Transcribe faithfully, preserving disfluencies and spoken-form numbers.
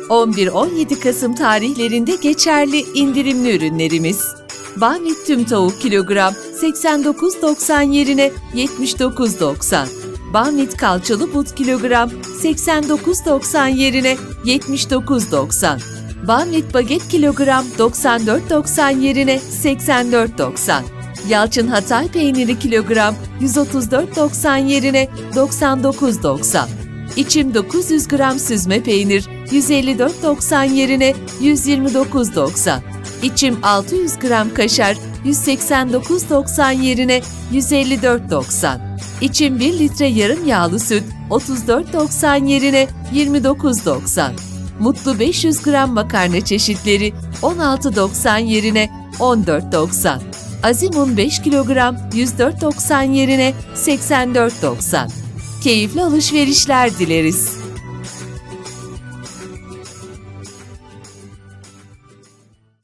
on bir on yedi Kasım tarihlerinde geçerli indirimli ürünlerimiz. Banvit tüm tavuk kilogram seksen dokuz doksan yerine yetmiş dokuz doksan. Banvit kalçalı but kilogram seksen dokuz doksan yerine yetmiş dokuz doksan. Banvit baget kilogram doksan dört doksan yerine seksen dört doksan. Yalçın Hatay peyniri kilogram yüz otuz dört doksan yerine doksan dokuz doksan. İçim dokuz yüz gram süzme peynir yüz elli dört doksan yerine yüz yirmi dokuz doksan. İçim altı yüz gram kaşar yüz seksen dokuz doksan yerine yüz elli dört doksan. İçim bir litre yarım yağlı süt otuz dört doksan yerine yirmi dokuz doksan. Mutlu beş yüz gram makarna çeşitleri on altı doksan yerine on dört doksan. Azimun beş kilogram yüz dört doksan yerine seksen dört doksan. Keyifli alışverişler dileriz.